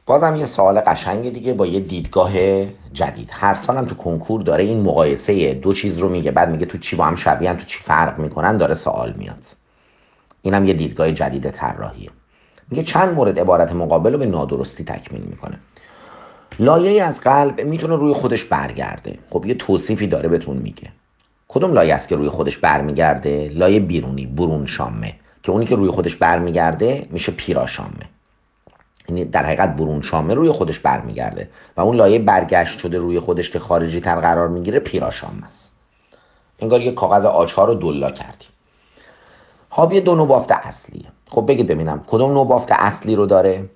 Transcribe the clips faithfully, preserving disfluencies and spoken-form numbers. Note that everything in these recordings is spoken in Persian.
بازم یه سوال قشنگ دیگه با یه دیدگاه جدید. هر سالم تو کنکور داره این مقایسه دو چیز رو میگه، بعد میگه تو چی با هم شبیهن، تو چی فرق میکنن، داره سوال میاد. اینم یه دیدگاه جدید طراحیه. میگه چند مورد عبارت مقابل رو به نادرستی تکمیل میکنه. لایه‌ای از قلب میتونه روی خودش برگرده. خب یه توصیفی داره بهتون میگه. کدوم لایه است که روی خودش برمیگرده؟ لایه بیرونی، برون شامه، که اونی که روی خودش برمیگرده میشه پیراشامه. یعنی در حقیقت برون شامه روی خودش برمیگرده و اون لایه برگشت شده روی خودش که خارجی تر قرار میگیره پیراشامه است. انگار یه کاغذ آچار رو دلا کردیم. حاوی دو نوع بافت اصلیه. خب بگید ببینم کدوم نوع بافت اصلی رو داره؟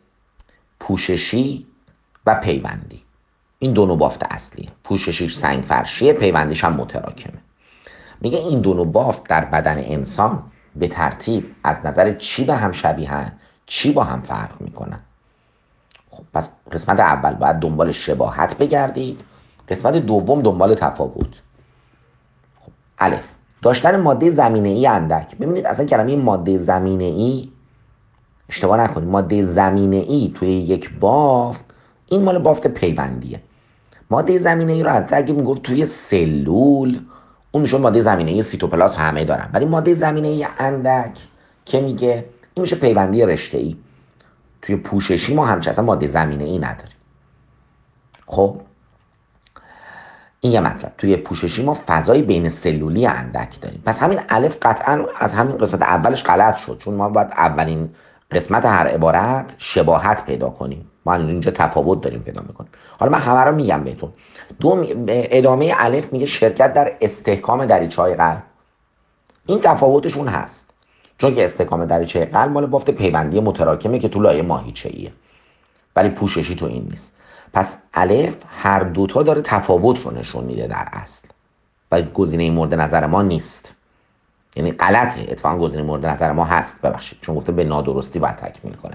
پوششی و پیوندی. این دو نوع بافت اصلیه. پوششیش سنگ فرشیه، پیوندیش هم متراکمه. میگه این دو نوع بافت در بدن انسان به ترتیب از نظر چی به هم شبیهن، چی با هم فرق میکنن؟ خب پس قسمت اول باید دنبال شباهت بگردید، قسمت دوم دنبال تفاوت. خب الف، داشتن ماده زمینه‌ای اندک. ببینید اصلا کلمه ماده زمینه‌ای، اشتباه نکنید، ماده زمینه‌ای توی یک بافت این مال بافت پیوندیه. ماده زمینه‌ای رو البته اگه میگفت توی سلول اون میشه ماده زمینه‌ای سیتوپلازم همه دارن، ولی ماده زمینه‌ای اندک که میگه این میشه پیوندی رشته‌ای. توی پوششی ما همچنان اصلا ماده زمینه‌ای نداریم. خب این یه مطلب. توی پوششی ما فضای بین سلولی اندک داریم. پس همین الف قطعا از همین قسمت اولش غلط شد، چون ما باید اولین قسمت هر عبارت شباهت پیدا کنیم. ما اینجا تفاوت داریم پیدا میکنیم. حالا من همه رو میگم بهتون. دو ادامه الف میگه شرکت در استحکام دریچه‌های قلب. این تفاوتشون هست، چون که استحکام دریچه قلب مال بافت پیوندی متراکمه که تو لایه ماهیچه‌ایه، ولی پوششی تو این نیست. پس الف هر دوتا داره تفاوت رو نشون میده در اصل و گزینه مورد نظر ما نیست. یعنی غلطه، اتفاقا گزینه مورد نظر ما هست، ببخشید، چون گفته به نادرستی باید تکمیل کنه.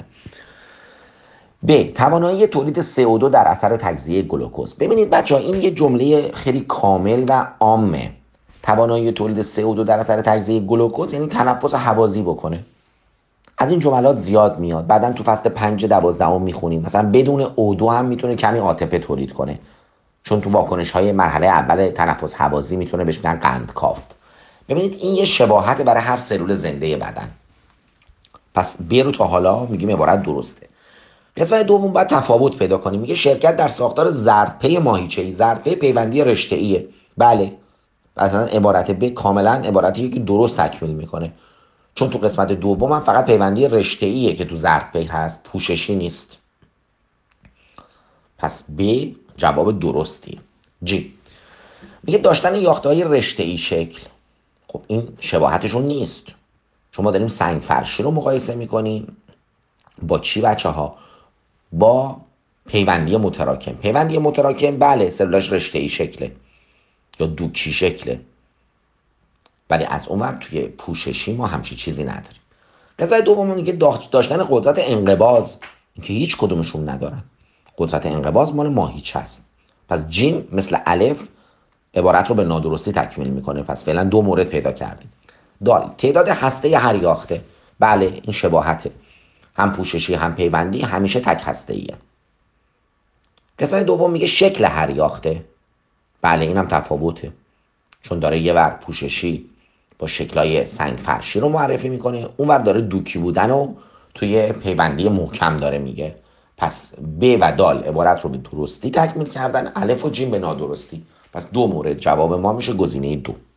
ب، توانایی تولید سی او دو در اثر تجزیه گلوکوز. ببینید بچه‌ها این یه جمله خیلی کامل و عامه. توانایی تولید سی او دو در اثر تجزیه گلوکوز یعنی تنفس هوازی بکنه. از این جملات زیاد میاد. بعدن تو فصل پنج دوازدهم میخونیم مثلا بدون او دو هم میتونه کمی عاطفه تولید کنه، چون تو واکنش های مرحله اول تنفس هوازی میتونه بهش میگن قند کافت. ببینید این یه شباهت برای هر سلول زنده بدن. پس ب رو تا حالا میگیم عبارت درسته. قسمت دوم باید تفاوت پیدا کنیم. میگه شرکت در ساختار زردپی ماهیچه‌ای. زردپی پیوندی رشته‌ایه. بله، مثلا عبارت ب کاملا عبارتیه که درست تکمیل میکنه، چون تو قسمت دوم هم فقط پیوندی رشته‌ایه که تو زردپی هست، پوششی نیست. پس ب جواب درستیه. جی، میگه داشتن یافته‌های رشته‌ای شکل. خب این شباهتشون نیست، چون ما داریم سنگ فرشی رو مقایسه میکنیم با چی بچه ها؟ با پیوندی متراکم. پیوندی متراکم بله سلولاش رشته‌ای شکله یا دوکی شکله، ولی از اونور توی پوششی ما همچی چیزی نداریم. قسمت دوم میگه داشتن قدرت انقباض، که هیچ کدومشون ندارن. قدرت انقباض مال ماهیچه است. پس جیم مثل الف عبارت رو به نادرستی تکمیل میکنه. پس فعلا دو مورد پیدا کردیم. دال، تعداد هسته هر یاخته. بله این شباهته، هم پوششی هم پیوندی همیشه تک هسته ایه. قسمت دوم میگه شکل هر یاخته. بله اینم تفاوته، چون داره یه ور پوششی با شکلای سنگ فرشی رو معرفی میکنه، اون ور داره دوکی بودن و توی پیوندی محکم داره میگه. پس ب و دال عبارت رو به درستی تکمیل کردن، الف و جیم به نادرستی. پس دو مورد جواب ما میشه گزینه دو.